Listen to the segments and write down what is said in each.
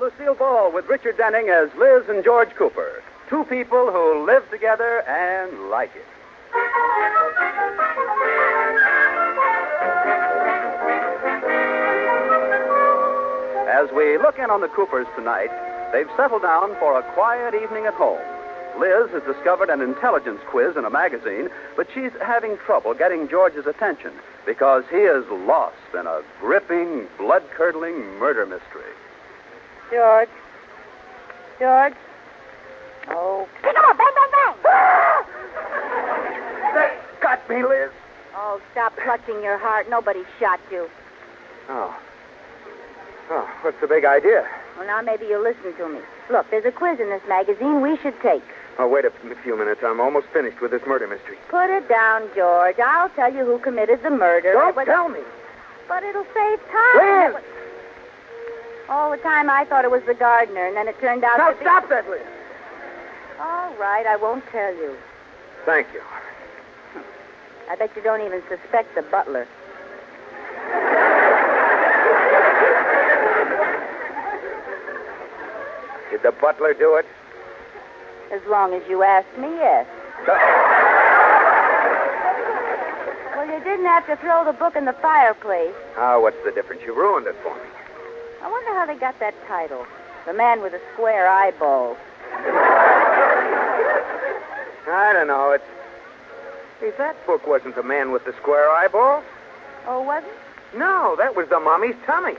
Lucille Ball with Richard Denning as Liz and George Cooper. Two people who live together and like it. As we look in on the Coopers tonight, they've settled down for a quiet evening at home. Liz has discovered an intelligence quiz in a magazine, but she's having trouble getting George's attention because he is lost in a gripping, blood-curdling murder mystery. George? George? Oh. Pick him up! Bang, bang, bang! That got me, Liz. Oh, stop clutching your heart. Nobody shot you. Oh, what's the big idea? Well, now maybe you'll listen to me. Look, there's a quiz in this magazine we should take. Oh, wait a few minutes. I'm almost finished with this murder mystery. Put it down, George. I'll tell you who committed the murder. Don't tell me. But it'll save time. Liz! All the time I thought it was the gardener, and then it turned out Now to be... stop that, Liz. All right, I won't tell you. Thank you. I bet you don't even suspect the butler. Did the butler do it? As long as you ask me, yes. Well, you didn't have to throw the book in the fireplace. Oh, what's the difference? You ruined it for me. I wonder how they got that title. The Man with the Square Eyeballs. I don't know. See, that book wasn't The Man with the Square Eyeballs. Oh, was it? No, that was the Mummy's Tummy.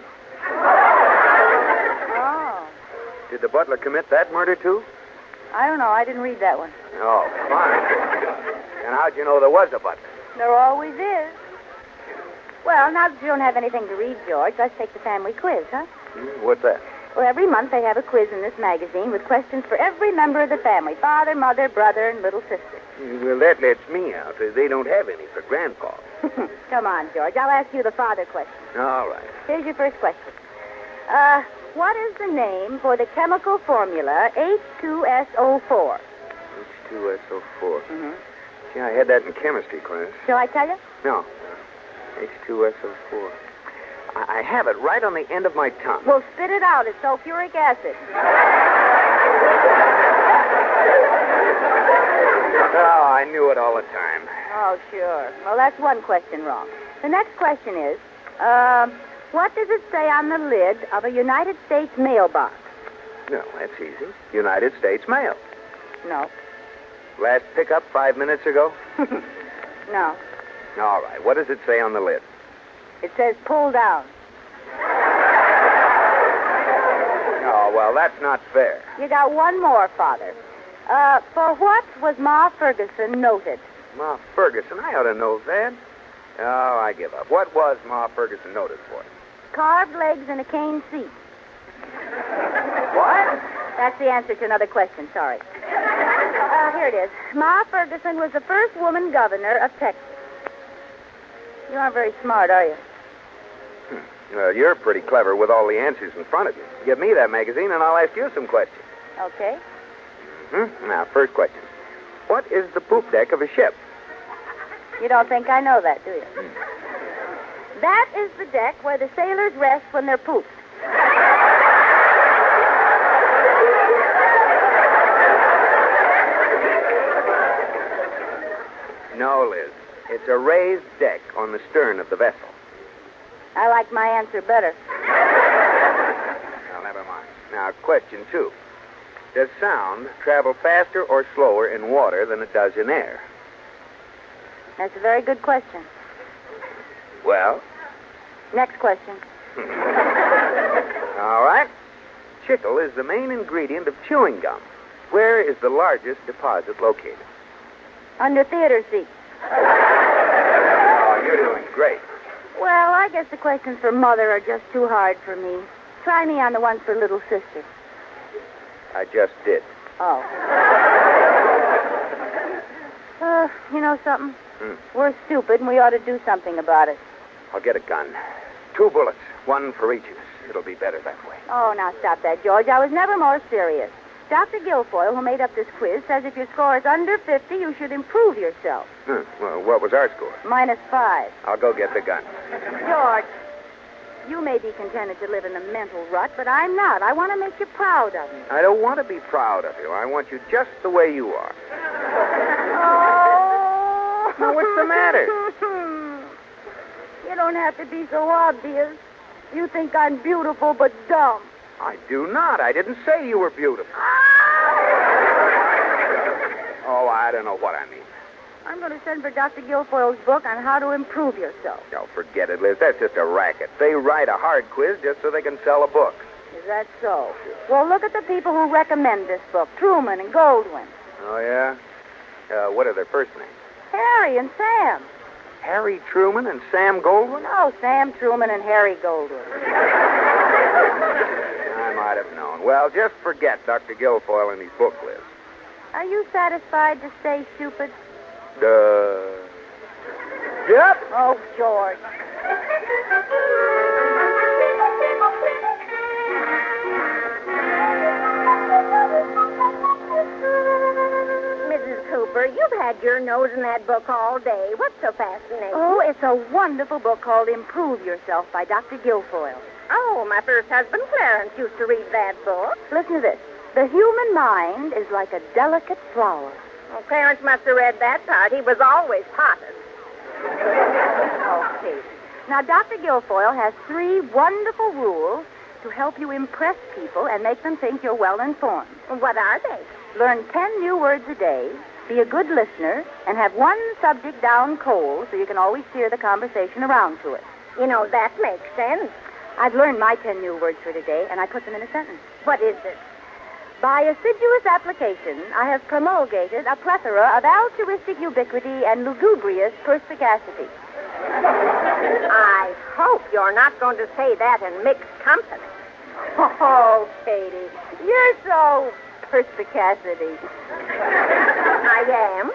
Oh. Did the butler commit that murder, too? I don't know. I didn't read that one. Oh, fine. And how'd you know there was a butler? There always is. Well, now that you don't have anything to read, George, let's take the family quiz, huh? What's that? Well, every month they have a quiz in this magazine with questions for every member of the family. Father, mother, brother, and little sister. Well, that lets me out. They don't have any for Grandpa. Come on, George. I'll ask you the father question. All right. Here's your first question. What is the name for the chemical formula H2SO4? H2SO4. Mm-hmm. Yeah, I had that in chemistry class. Shall I tell you? No. H2SO4. I have it right on the end of my tongue. Well, spit it out. It's sulfuric acid. Oh, I knew it all the time. Oh, sure. Well, that's one question wrong. The next question is, what does it say on the lid of a United States mailbox? No, that's easy. United States Mail. No. Last pickup 5 minutes ago? No. All right. What does it say on the lid? It says pull down. Oh, well, that's not fair. You got one more, Father. For what was Ma Ferguson noted? Ma Ferguson? I ought to know that. Oh, I give up. What was Ma Ferguson noted for? Carved legs and a cane seat. What? That's the answer to another question. Sorry. Here it is. Ma Ferguson was the first woman governor of Texas. You aren't very smart, are you? Well, you're pretty clever with all the answers in front of you. Give me that magazine, and I'll ask you some questions. Okay. Now, first question. What is the poop deck of a ship? You don't think I know that, do you? That is the deck where the sailors rest when they're pooped. No, Liz. It's a raised deck on the stern of the vessel. I like my answer better. Well, never mind. Now, question 2. Does sound travel faster or slower in water than it does in air? That's a very good question. Well? Next question. All right. Chicle is the main ingredient of chewing gum. Where is the largest deposit located? Under theater seats. Oh, you're doing great. Well, I guess the questions for Mother are just too hard for me. Try me on the ones for little sister. I just did. Oh. You know something? We're stupid, and we ought to do something about it. I'll get a gun. 2 bullets, 1 for each of us. It'll be better that way. Oh, now stop that, George. I was never more serious. Dr. Guilfoyle, who made up this quiz, says if your score is under 50, you should improve yourself. Well, what was our score? -5. I'll go get the gun. George. You may be contented to live in a mental rut, but I'm not. I want to make you proud of me. I don't want to be proud of you. I want you just the way you are. Oh. Now, what's the matter? You don't have to be so obvious. You think I'm beautiful but dumb. I do not. I didn't say you were beautiful. Oh, I don't know what I mean. I'm going to send for Dr. Guilfoyle's book on how to improve yourself. Oh, forget it, Liz. That's just a racket. They write a hard quiz just so they can sell a book. Is that so? Well, look at the people who recommend this book. Truman and Goldwyn. Oh, yeah? What are their first names? Harry and Sam. Harry Truman and Sam Goldwyn? No, Sam Truman and Harry Goldwyn. I might have known. Well, just forget Dr. Guilfoyle and his book, Liz. Are you satisfied to stay stupid? Yep. Oh, George. Mrs. Cooper, you've had your nose in that book all day. What's so fascinating? Oh, it's a wonderful book called Improve Yourself by Dr. Guilfoyle. Oh, my first husband, Clarence, used to read that book. Listen to this. The human mind is like a delicate flower. Well, Clarence must have read that part. He was always potted. Okay. Now, Dr. Guilfoyle has 3 wonderful rules to help you impress people and make them think you're well informed. What are they? Learn 10 new words a day, be a good listener, and have one subject down cold so you can always steer the conversation around to it. You know, that makes sense. I've learned my 10 new words for today, and I put them in a sentence. What is it? By assiduous application, I have promulgated a plethora of altruistic ubiquity and lugubrious perspicacity. I hope you're not going to say that in mixed company. Oh, Katie, you're so perspicacity. I am.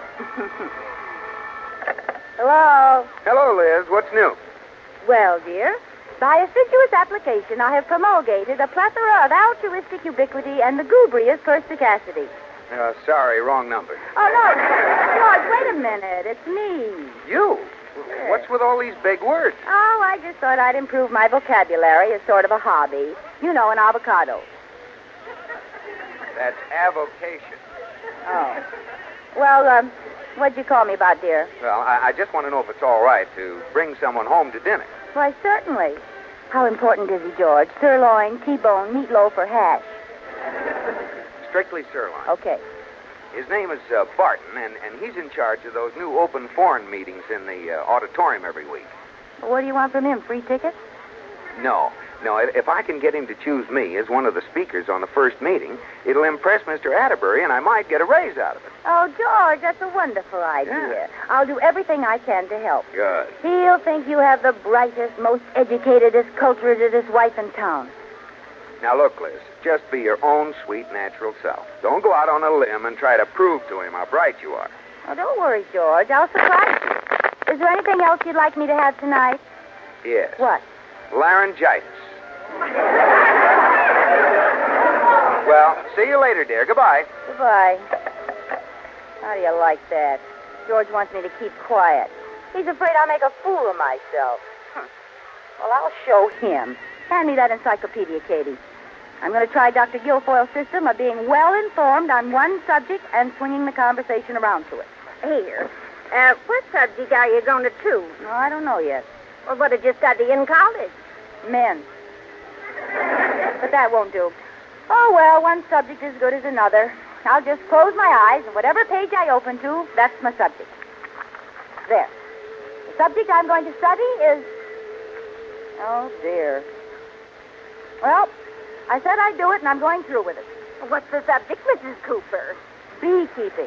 Hello? Hello, Liz. What's new? Well, dear, by assiduous application, I have promulgated a plethora of altruistic ubiquity and lugubrious perspicacity. Sorry, wrong number. Oh, no, George, wait a minute. It's me. You? What's with all these big words? Oh, I just thought I'd improve my vocabulary as sort of a hobby. You know, an avocado. That's avocation. Oh. Well, what'd you call me about, dear? Well, I just want to know if it's all right to bring someone home to dinner. Why, certainly. How important is he, George? Sirloin, T-bone, meatloaf, or hash? Strictly sirloin. Okay. His name is Barton, and he's in charge of those new open foreign meetings in the auditorium every week. Well, what do you want from him? Free tickets? No. If I can get him to choose me as one of the speakers on the first meeting, it'll impress Mr. Atterbury, and I might get a raise out of it. Oh, George, that's a wonderful idea. Yeah. I'll do everything I can to help. Good. He'll think you have the brightest, most educatedest, culturedest wife in town. Now, look, Liz, just be your own sweet, natural self. Don't go out on a limb and try to prove to him how bright you are. Oh, don't worry, George. I'll surprise you. Is there anything else you'd like me to have tonight? Yes. What? Laryngitis. Well, see you later, dear. Goodbye. Goodbye. How do you like that? George wants me to keep quiet. He's afraid I'll make a fool of myself. Well, I'll show him. Hand me that encyclopedia, Katie. I'm going to try Dr. Guilfoyle's system of being well informed on one subject and swinging the conversation around to it. Here. What subject are you going to choose? No, I don't know yet. Well, what did you study in college? Men. But that won't do. Oh, well, one subject is as good as another. I'll just close my eyes, and whatever page I open to, that's my subject. There. The subject I'm going to study is... Oh, dear. Well, I said I'd do it, and I'm going through with it. What's the subject, Mrs. Cooper? Beekeeping.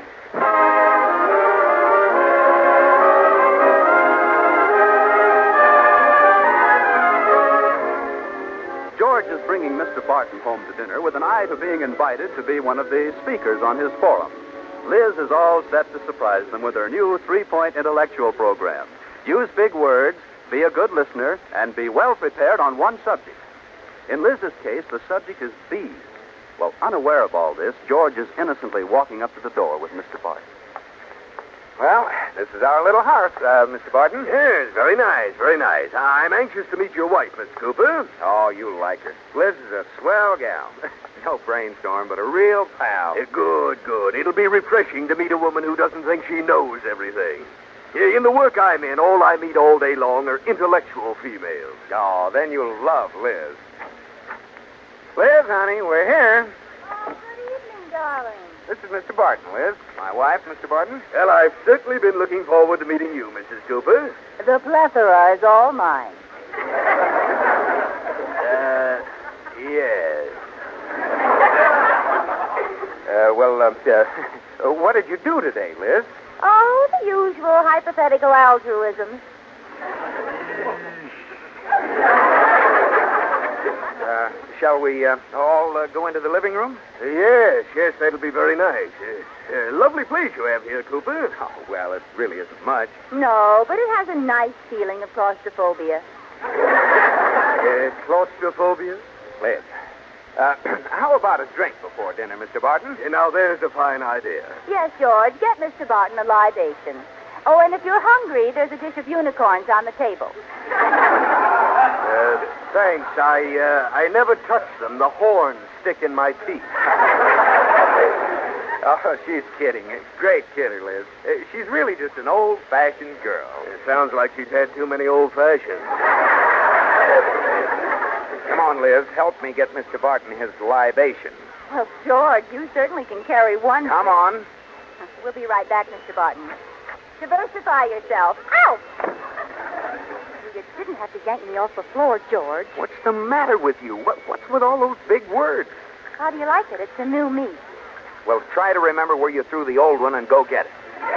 George is bringing Mr. Barton home to dinner with an eye to being invited to be one of the speakers on his forum. Liz is all set to surprise them with her new 3-point intellectual program. Use big words, be a good listener, and be well prepared on one subject. In Liz's case, the subject is bees. Well, unaware of all this, George is innocently walking up to the door with Mr. Barton. Well, this is our little house, Mr. Barton. Yes, very nice, very nice. I'm anxious to meet your wife, Miss Cooper. Oh, you like her. Liz is a swell gal. No brainstorm, but a real pal. Good, good. It'll be refreshing to meet a woman who doesn't think she knows everything. In the work I'm in, all I meet all day long are intellectual females. Oh, then you'll love Liz. Liz, honey, we're here. Oh, good evening, darling. This is Mr. Barton, Liz. My wife, Mr. Barton. Well, I've certainly been looking forward to meeting you, Mrs. Cooper. The plethora is all mine. Yes. What did you do today, Liz? Oh, the usual hypothetical altruisms. Shall we all go into the living room? Yes, that'll be very nice. Lovely place you have here, Cooper. Oh, well, it really isn't much. No, but it has a nice feeling of claustrophobia. Claustrophobia? Liz, how about a drink before dinner, Mr. Barton? Now, there's a fine idea. Yes, George, get Mr. Barton a libation. Oh, and if you're hungry, there's a dish of unicorns on the table. Thanks. I never touch them. The horns stick in my teeth. Oh, she's kidding. Great kidder, Liz. She's really just an old-fashioned girl. It sounds like she's had too many old-fashions. Come on, Liz. Help me get Mr. Barton his libation. Well, George, you certainly can carry one. Come on. We'll be right back, Mr. Barton. Diversify yourself. Ow! You didn't have to yank me off the floor, George. What's the matter with you? What's with all those big words? How do you like it? It's a new me. Well, try to remember where you threw the old one and go get it.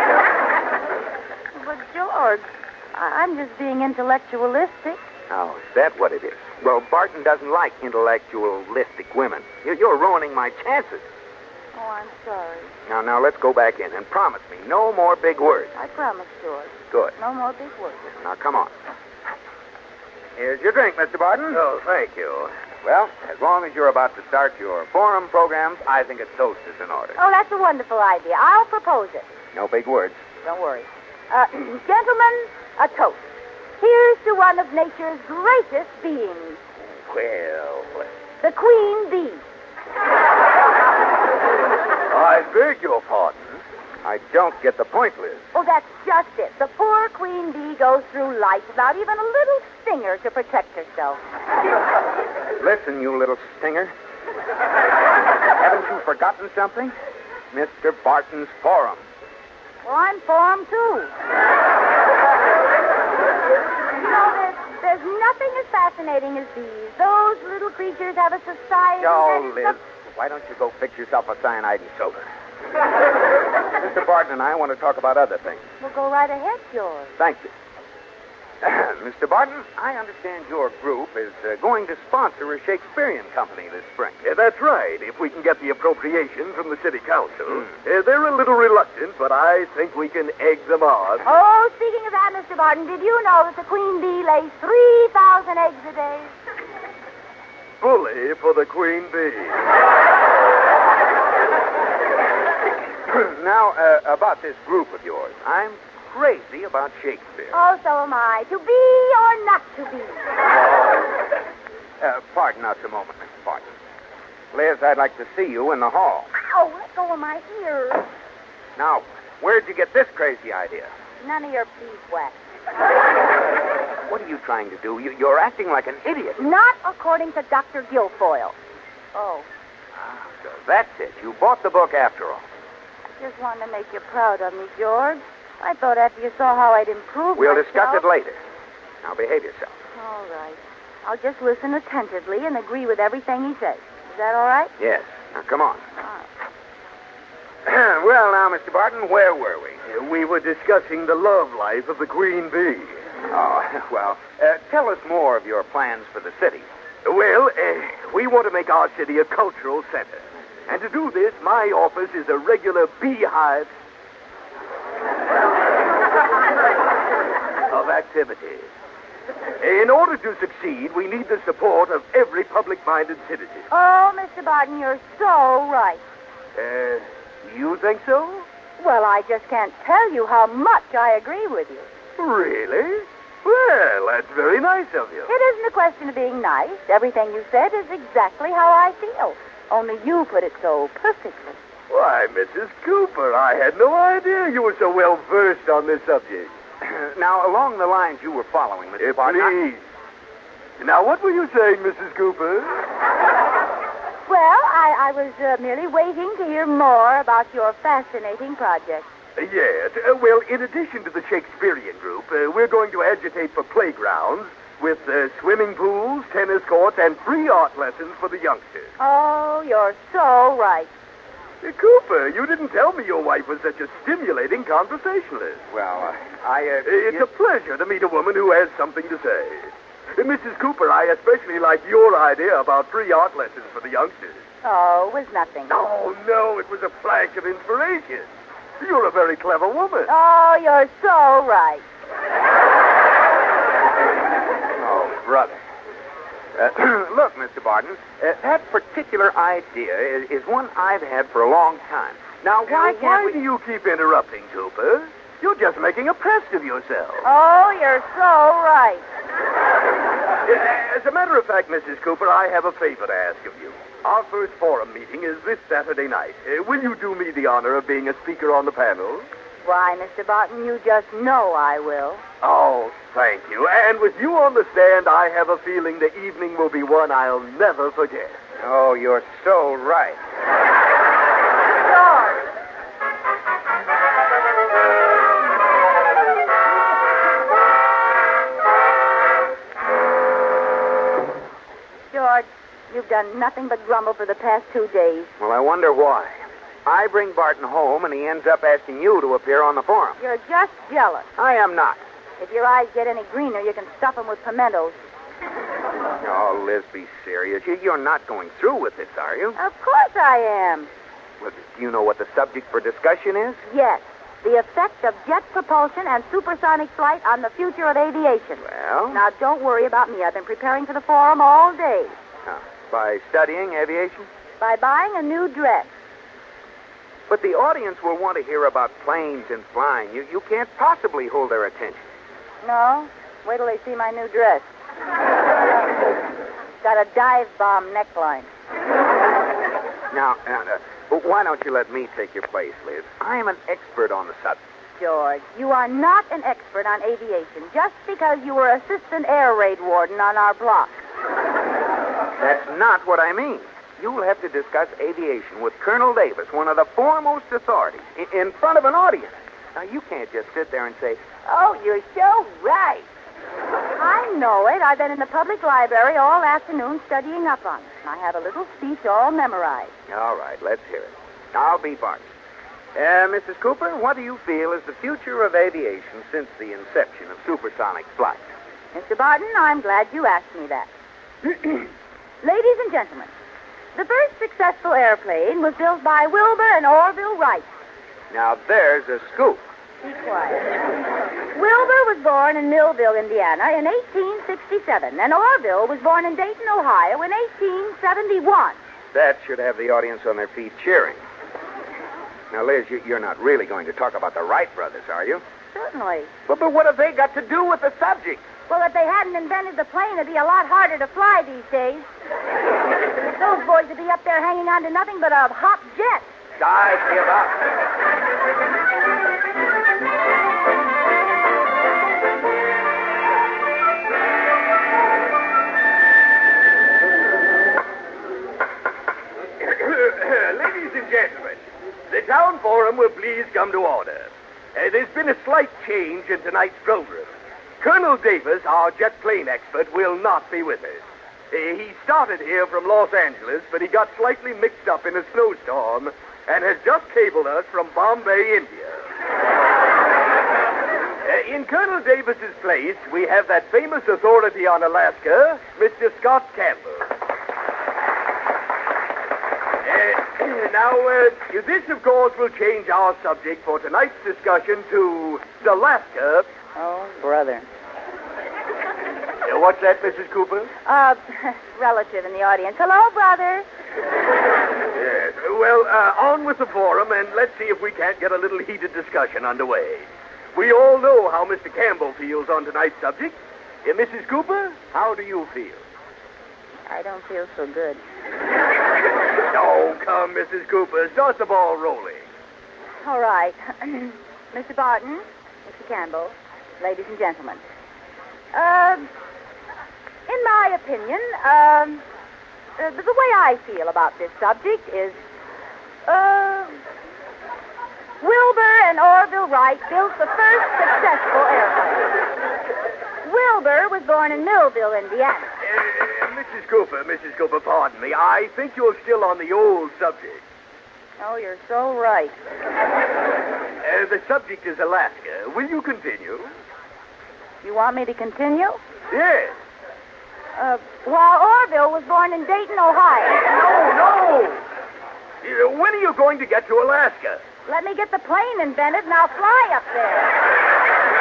But, George, I'm just being intellectualistic. Oh, is that what it is? Well, Barton doesn't like intellectualistic women. You're ruining my chances. Oh, I'm sorry. Now, let's go back in and promise me no more big words. I promise, George. Good. No more big words. Now, come on. Here's your drink, Mr. Barton. Oh, thank you. Well, as long as you're about to start your forum programs, I think a toast is in order. Oh, that's a wonderful idea. I'll propose it. No big words. Don't worry. Gentlemen, a toast. Here's to one of nature's greatest beings. Well, The Queen Bee. I beg your pardon. I don't get the point, Liz. Oh, that's just it. The poor Queen Bee goes through life without even a little stinger to protect herself. Listen, you little stinger. Haven't you forgotten something? Mr. Barton's forum. Well, I'm for 'em, too. You know, there's nothing as fascinating as bees. Those little creatures have a society. Oh, Liz, why don't you go fix yourself a cyanide and soda? Mr. Barton and I want to talk about other things. Well, go right ahead, George. Thank you. Mr. Barton, I understand your group is going to sponsor a Shakespearean company this spring. That's right, if we can get the appropriation from the city council. They're a little reluctant, but I think we can egg them on. Oh, speaking of that, Mr. Barton, did you know that the Queen Bee lays 3,000 eggs a day? Bully for the Queen Bee. Now, about this group of yours. I'm crazy about Shakespeare. Oh, so am I. To be or not to be? Pardon us a moment, Mr. Barton. Liz, I'd like to see you in the hall. Oh, let go of my ears. Now, where'd you get this crazy idea? None of your beeswax. What are you trying to do? You're acting like an idiot. Not according to Dr. Guilfoyle. Oh. So that's it. You bought the book after all. Just wanted to make you proud of me, George. I thought after you saw how I'd improved We'll myself... discuss it later. Now, behave yourself. All right. I'll just listen attentively and agree with everything he says. Is that all right? Yes. Now, come on. All right. Well, now, Mr. Barton, where were we? We were discussing the love life of the Queen Bee. Oh, well, tell us more of your plans for the city. Well, we want to make our city a cultural center. And to do this, my office is a regular beehive of activities. In order to succeed, we need the support of every public-minded citizen. Oh, Mr. Barton, you're so right. You think so? Well, I just can't tell you how much I agree with you. Really? Well, that's very nice of you. It isn't a question of being nice. Everything you said is exactly how I feel. Only you put it so perfectly. Why, Mrs. Cooper, I had no idea you were so well versed on this subject. Now, along the lines you were following, Mr. Barton... Please. Now, what were you saying, Mrs. Cooper? Well, I was merely waiting to hear more about your fascinating project. Yes. Well, in addition to the Shakespearean group, we're going to agitate for playgrounds with swimming pools, tennis courts, and free art lessons for the youngsters. Oh, you're so right. Cooper, you didn't tell me your wife was such a stimulating conversationalist. Well, It's a pleasure to meet a woman who has something to say. Mrs. Cooper, I especially like your idea about free art lessons for the youngsters. Oh, it was nothing. No, it was a flash of inspiration. You're a very clever woman. Oh, you're so right. Oh, brother. Look, Mr. Barton, that particular idea is one I've had for a long time. Now, why do you keep interrupting, Cooper? You're just making a pest of yourself. Oh, you're so right. As a matter of fact, Mrs. Cooper, I have a favor to ask of you. Our first forum meeting is this Saturday night. Will you do me the honor of being a speaker on the panel? Why, Mr. Barton, you just know I will. Oh, thank you. And with you on the stand, I have a feeling the evening will be one I'll never forget. Oh, you're so right. George, you've done nothing but grumble for the past 2 days. Well, I wonder why. I bring Barton home, and he ends up asking you to appear on the forum. You're just jealous. I am not. If your eyes get any greener, you can stuff them with pimentos. Oh, Liz, be serious. You're not going through with this, are you? Of course I am. Well, do you know what the subject for discussion is? Yes. The effect of jet propulsion and supersonic flight on the future of aviation. Well? Now, don't worry about me. I've been preparing for the forum all day. By studying aviation? By buying a new dress. But the audience will want to hear about planes and flying. You can't possibly hold their attention. No? Wait till they see my new dress. Got a dive bomb neckline. Now, why don't you let me take your place, Liz? I am an expert on the subject. George, you are not an expert on aviation just because you were assistant air raid warden on our block. That's not what I mean. You'll have to discuss aviation with Colonel Davis, one of the foremost authorities, in front of an audience. Now, you can't just sit there and say, oh, you're so right. I know it. I've been in the public library all afternoon studying up on it. I have a little speech all memorized. All right, let's hear it. I'll be Barton. Mrs. Cooper, what do you feel is the future of aviation since the inception of supersonic flight? Mr. Barton, I'm glad you asked me that. Ladies and gentlemen, the first successful airplane was built by Wilbur and Orville Wright. Now, there's a scoop. Be quiet. Wilbur was born in Millville, Indiana in 1867, and Orville was born in Dayton, Ohio in 1871. That should have the audience on their feet cheering. Now, Liz, you're not really going to talk about the Wright brothers, are you? Certainly. But what have they got to do with the subject? Well, if they hadn't invented the plane, it'd be a lot harder to fly these days. Those boys would be up there hanging on to nothing but a hot jet. I give up. Ladies and gentlemen, the town forum will please come to order. There's been a slight change in tonight's program. Colonel Davis, our jet plane expert, will not be with us. He started here from Los Angeles, but he got slightly mixed up in a snowstorm and has just cabled us from Bombay, India. In Colonel Davis's place, we have that famous authority on Alaska, Mr. Scott Campbell. Now, this, of course, will change our subject for tonight's discussion to Alaska. Oh, brother. What's that, Mrs. Cooper? Relative in the audience. Hello, brother. Yes. Well, on with the forum, and let's see if we can't get a little heated discussion underway. We all know how Mr. Campbell feels on tonight's subject. Mrs. Cooper, how do you feel? I don't feel so good. Oh, come, Mrs. Cooper. Start the ball rolling. All right. Mr. Barton, Mr. Campbell, ladies and gentlemen. In my opinion, the way I feel about this subject is, Wilbur and Orville Wright built the first successful airplane. Wilbur was born in Millville, Indiana. Mrs. Cooper, pardon me. I think you're still on the old subject. Oh, you're so right. The subject is Alaska. Will you continue? You want me to continue? Yes. While Orville was born in Dayton, Ohio. No. When are you going to get to Alaska? Let me get the plane invented, and I'll fly up there.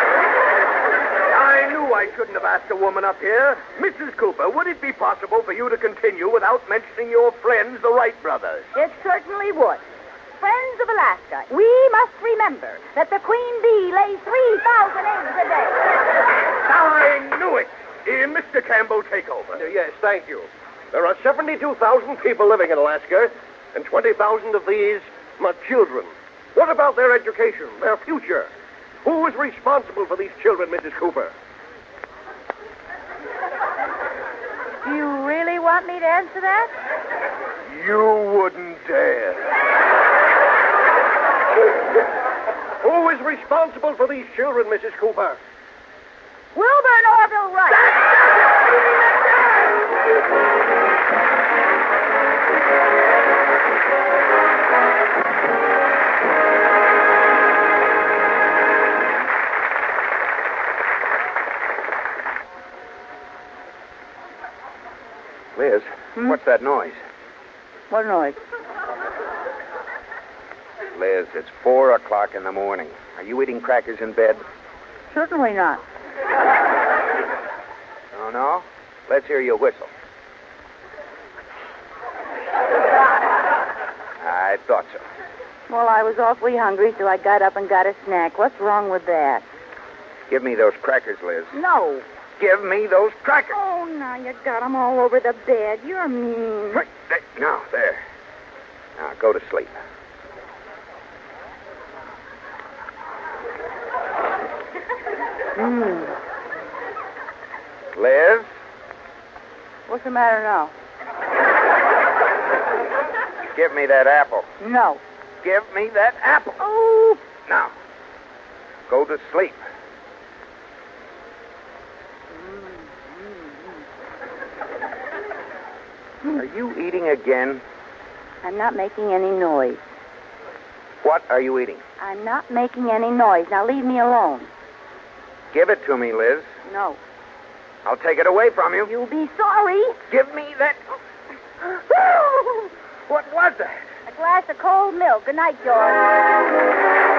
I knew I shouldn't have asked a woman up here. Mrs. Cooper, would it be possible for you to continue without mentioning your friends, the Wright brothers? It certainly would. Friends of Alaska, we must remember that the Queen Bee lays 3,000 eggs a day. I knew it. Mr. Campbell, take over. Yes, thank you. There are 72,000 people living in Alaska, and 20,000 of these are children. What about their education, their future? Who is responsible for these children, Mrs. Cooper? Do you really want me to answer that? You wouldn't dare. Who is responsible for these children, Mrs. Cooper? Wilbur and Orville Wright. Liz, what's that noise? What noise? Liz, it's 4 o'clock in the morning. Are you eating crackers in bed? Certainly not. Oh, no? Let's hear you whistle. I thought so. Well, I was awfully hungry, so I got up and got a snack. What's wrong with that? Give me those crackers, Liz. No. Give me those crackers. Oh, now you got them all over the bed. You're mean. Right. Now, there. Now, go to sleep. Liz? What's the matter now? Give me that apple. No. Give me that apple. Oh. Now, go to sleep. Are you eating again? I'm not making any noise. What are you eating? I'm not making any noise. Now leave me alone. Give it to me, Liz. No. I'll take it away from you. You'll be sorry. Give me that. What was that? A glass of cold milk. Good night, George.